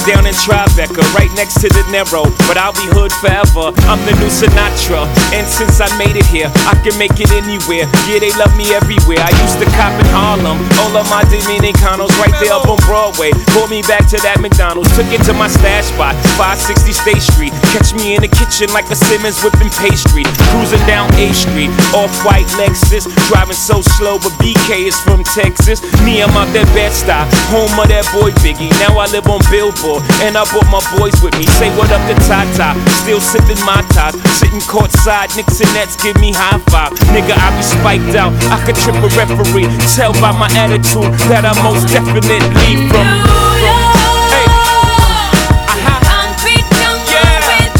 down in Tribeca, right next to the Nero, but I'll be hood forever. I'm the new Sinatra, and since I made it here, I can make it anywhere. Yeah, they love me everywhere. I used to cop in Harlem, all of my Dominicanos right there up on Broadway. Pulled me back to that McDonald's, took it to my stash spot, 560 State Street. Catch me in the kitchen like a Simmons whipping pastry. Cruising down A Street, off-white Lexus, driving so slow, but BK is from Texas. Me, I'm out that Bed-Stuy, home of that boy Biggie. Now I live on Billboard, and I brought my boys with me. Say what up to Tata, still sipping my ties, sitting courtside, Knicks and Nets give me high five. Nigga, I be spiked out, I could trip a referee. Tell by my attitude that I most definitely from